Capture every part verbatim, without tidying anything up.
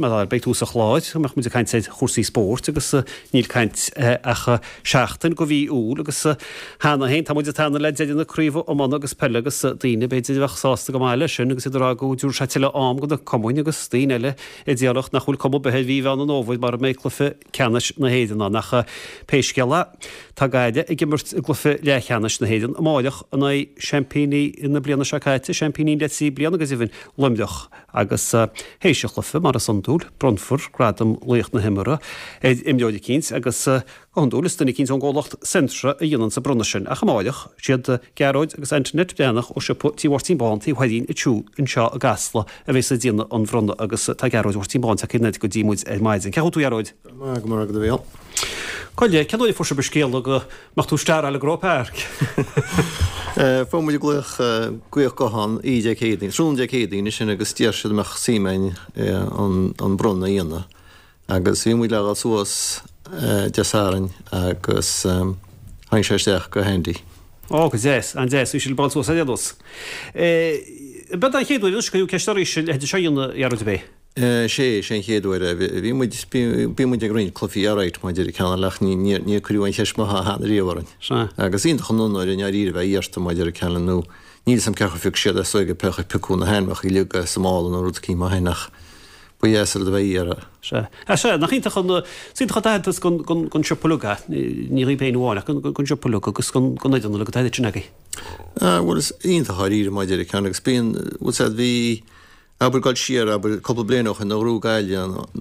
mar beid ús a chláid, meach mu caint sé chósaí sport agus níl caint acha seachtain go bhí úl agus hána héin tá muidir tána le déidir na críomh ó man agus pelle agus daine beidir bheitsásta go máile sin agus idir agó dúr se tiile am go común agus daine eile i ddíalacht nach chuil com behead bhí bhean an ómhaid mar méclufe ceannis na héidirna nach péisceala tá gaide i gimmart glufe le cheannis na héidir máideach an champíní na blianana seáite champíní le sí blianana agus bhín lumdeach agus héiseachlufe mar a sanúil bronfur gradam léocht na himara imdeide cíns agus Gondúlas duna cín an ggólacht centra a dhéanaan sa brunna sin a chamáideach siad gearóid agus internet beannach ó se tíhhairtín báintaí chuidín i tú in seo a gasla a bhés a díanana an bhronna agus tá gearóid hhairtín báint a cinnéid go ddímúid é maidin. Ceú gearóid? Mag mar go bhéal. Coile, ceanúid fu se bescéal go mar tú stair eile grópáirc? Fá muid gluach gcuoch gohan íide chéding, trúnde chéding is sin agus tíirsead meach símein an brunna dhéanana agus bhí muid legal suas deasáin agus hain séisteach go hendi. Ó, go dés, an dés, úsil báil suas a déados. Bed an chéadúid is go ceisteir is heidir seoíonna jarúid bé? sé sé chéadúire, bhí muid a grín clufií áráit maidir i ceanna lech ní cruúin cheismatha hána ríomharin. Agus íon chanúnar in aríir bheith íarsta maidir a ceanna nó níl sam cecha fiú siad a soige pecha picúna hainmach i liúga Somálan ó rúd címa hainach buéasar a bheith íara. Se. A se, nach ínta chun sínta chatátas gon siopolúga, ní rí béin bháinach gon siopolúga agus gon éidirna le go táidir tnagaí. Bhil is ínta háíir maidir i ceanna agus bíon bhil bhí aber gáil siar aber couple blianoch in árú gaile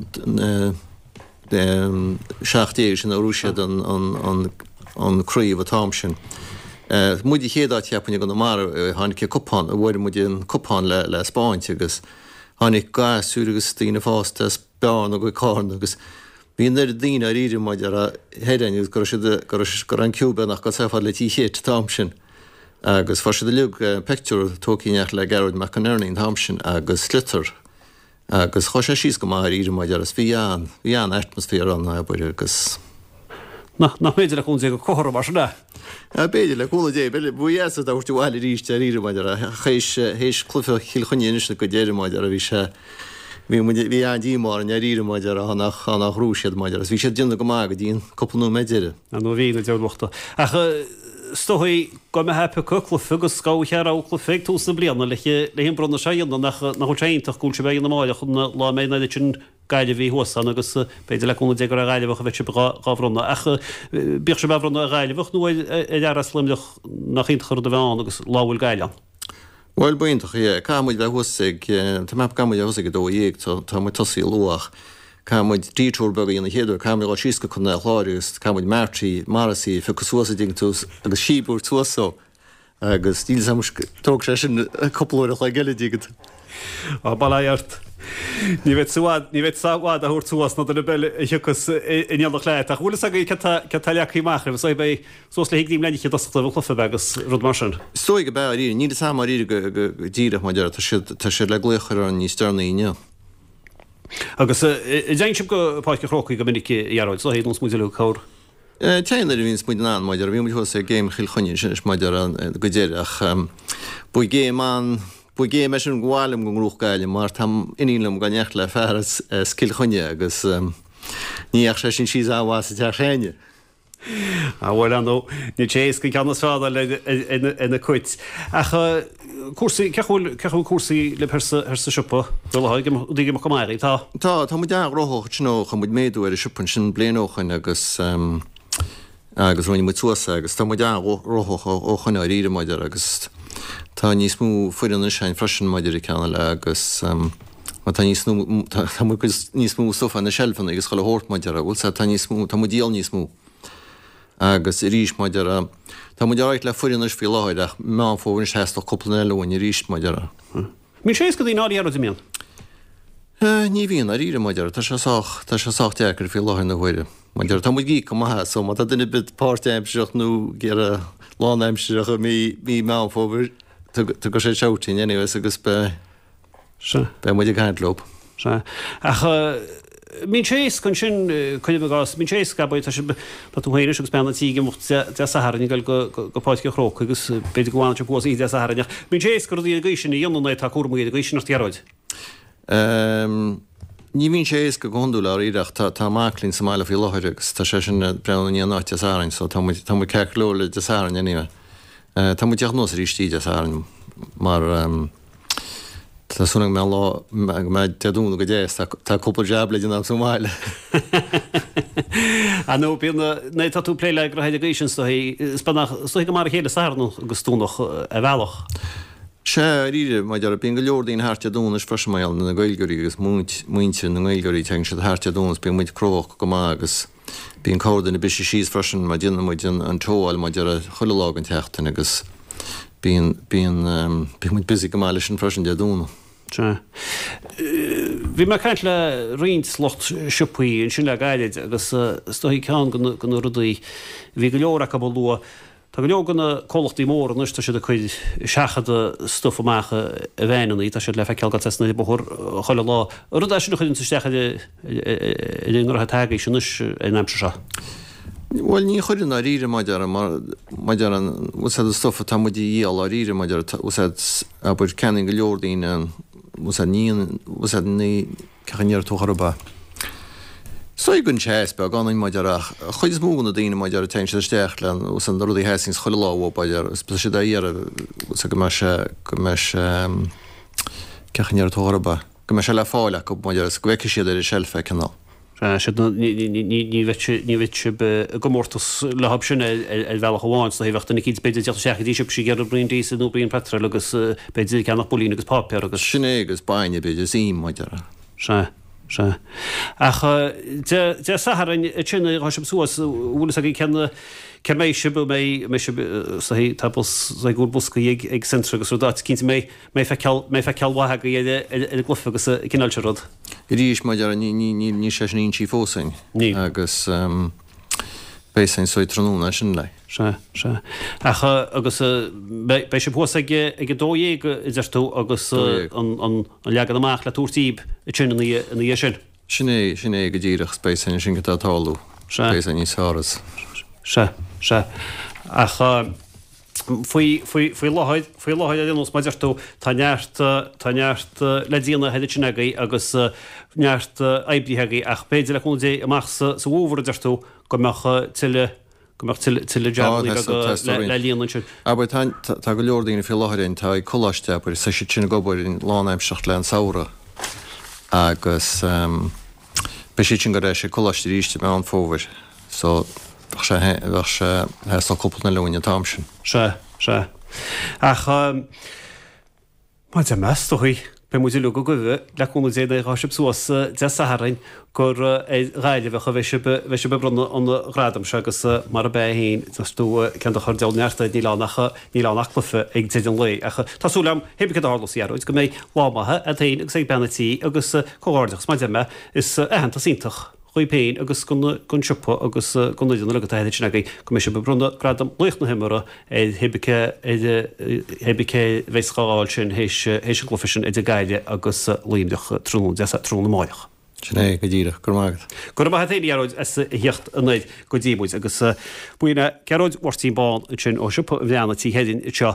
an seachtaí sin árúisiad an críomh a tám sin. Muid chéadá teappaine go mar hánig cupán a bhfuir muid an cupán le le Spáint agus hánig gasú agus tína fásta beán a go cáin agus bhíon ar daine a ríidir maidir a héidein gur gur an ciúbanach go safa le tí chéit tám sin. agus fá sé de luúg picú tócíneach le Gerard McInerney Hampsin agus Slitter agus cho sé síos go mar íidir maidir as bhí an bhí an atmosfér an na buir agus nach méidir le chun go choir mar sinna. Béidir le chula dé buhéasa a bhirtú bhile ríiste íidir maidir a chéis hééis clufa chiilchoníine go déidir maidir a bhí sé bhí bhí an dímar an íidir maidir a nach nach rúisiad maidir, bhí sé dionn go má go dtíon copplanú méidir. An nó bhína deachta. Stohaí go me hepe coclufa agus scáchear áclufa túsa blianana le le hon bronna séanna nach chutéintach gúil se bhéh na máile chun lá ména sin gaiile bhí hosan agus beidir leúna dé a gaiileh a bheit gáhronna. Acha bí se behronna a gaiileh nó deras limdeach nach inchar a bheán agus láhfuil gaiile. Bhil buintach é cámuid le thusaigh tá me gamuid a thusaigh dó dhéag tá mu tosaí luach. Cámuid dítúr bega íonna chéadú, cámuid á síosca chun na chláiriús, cámuid martí marasí fe go suasa dingtús agus síbúr tuasó agus tíl sam tóg sé sin coppleúir le geile dígad. Á bailart. Ní bheith sáhád ní bheith sáhád a thuir tuas na le beile thuchas inealach leid. A chulas a catalaí machar, so bé sós le hiigdím leiche dasachta bh chlufa agus rud mar sin. Stóig go beir í, ní sam í go díireh maidir tá sé le gluchar an ní starnaíine. Agus i d déint go páice chrócaí go minic iarráid, so héad ons muidir le cáir. Téanna a víns muid an maidir, bhí muid sé géim chiilchonín sin is maidir an go déireach bu géim an bu géim meis an gháilm go grúchgáile mar tam inílam ganecht le fearras scilchonne agus níach sé sin síos áhás a tearchéine. A bhfuil an nó ní tééis go ceanna sáda le ina cuit. Acha cuasaí ceúil cuasaí le sa sipa dí go mairí tá? Tá Tá mu dean rothcht nó chu muid méadú ar a sipan sin blianóchain agus agus roiinnig mu tuasa agus tá mu dean rothch ó chuine ríide maidir agus tá níos mú fuidirna sein freisin maidir i ceanna le agus tá níos mú sofa na selfan agus chola hórt maidir a bhil tá níos mú tá mu díal níos mú. agus i ríis maidir a tá mu deáid le fuidirnas fi láid ach má fórin séasta coppla lehain i ríis maidir a. Mín sééis go dí náí ar mion? Ní bhíon a ríre maidir, tá sé tá sé sáteachar fi láin na bhhuiire. Maidir tá mu gí go maithe so má tá duine bit páirtéimseach nó gur a lánéimseach a mí mí má fóbir tu go sé seotín anyway agus be be muidir gaiintlób. Se. Ach mín sééis chun sin chuine gas mín sééis gabaid tá tú héine agus benna tíige mo de saharní gail go páice chróca agus beidir goháin se bós í de saharneach. Mín sééis gur dí gaiisi í dionnaid tá cuamuí a gaiisi nach tearáid. Ní vín sé ééis go gondúla íireach tá máclín sa máile fi láiregus tá sé sin brean í náte sáin, so tá mu celóla de sáin anime. Tá mu deach nó rítíide sáin mar Tá sunna me lá me deadún go dééis tá cúpa jebla nach sú máile. A nó bína na tú pléile go heidir géisisin sto go mar chéile sánu agus túnach a bhealach. sé ríide mai ar a bín go leordaín háte dúnas fre maiil na gailgurí agus muinte na gailgurí te se háte dúnas bí muid croch go agus bíon cáda na bisi síos fresin mai duna muid an tóáil mai ar a chuilelágan teachtain agus bíon muid busí go máile sin fresin de dúna. Bhí mar caiint le rint locht sipaí an sin le gaiid agus stoí ceán gan rudaí bhí go leorach a lua. Tá go leganna cholachtaí mór an ista si a chuid seachada stufa mácha a bhéanaí, tá si le feiceil gasna bthir choile lá. Rud sin chuinn sa steachad nuair teagaí sin in aimse seo. Bhil ní chuidir na ríre maidir maidir an úsad stufa tá mudí íal a ríre maidir úsad a bud ceanning go leordaín an úsad níon úsad ní ceanníar túcharba. Só gunn séis be ganin maidirach chuid múna daine maidir te se steach len ús an rudí heisins choile láh baidir spe sé ar go me go me ceanníar túcharba, go me se le fáile go maidir go bheice siad ar i selfe canál. ní bheit gomórtas lehab sin bhealach bháin na bheachta na cíd beidir seach dí si gar brin dí nó bíon petra agus beidir ceannach bolín agus papéir agus sinné agus baine beidir sí maidir. Se. Se. Ach de saharin tsinna hasib suas úlas a cenne ce méid sibu mé tapos gúr busca ag centra agus rudá cinnta mé mé fe cealhathe go iad glufa agus cinálse rud. I ríis maidir ní sé níon sí fósain agus bésin só tróna sin lei. Se se. Acha agus bei sé bhs ag dóé idirtú agus an leagad amach le túrtíb i tsinna dhé sin. Sinné sinné go ddíireach spésin sin go tátáú sé ní sáras. Se se. Acha faoi láid faoi láid a dús maidirtú tá neart tá neart le díana heidir sinagaí agus neart éibdíthegaí ach béidir le chun dé amach sa bhóhar idirtú go mecha tiile tiile le líon sin. Aber tá go leordaína fi láthirinn tá ag choláisteapir sa si sinna gobair in lánaimseach le an saora agus be si sin go rééis sé choláiste ríiste me an fóhar so sé he coppla na leúine tamsin. Se se. Ach má te mestoí be mu lu go goh leúna dé ráisib suas de saharin gur ráile bheitcha bheitse be brunna an rádam se agus mar a béhín tú cean a chudeil neartta ní lánacha ní lánachlufa ag dé an lé. Tásúlam hebbe dálasíarúid go méid lámathe a taon agus ag benatí agus choáideach má me is ehananta síntaach. Choi péin agus gun sipa agus gunúidirna le taide sinagaí go mé se be brunna gradam luocht na himara hebicé bhéiscáil sin hééis glufisin idir gaiide agus líimdeach trún de trúna máiach. Sinné go ddíireach gur mágad. Gur ba héileróid heocht a nuid go ddíbúid agus buine ceróid wartíí bán sin ó sipa bheanatí héidirn seo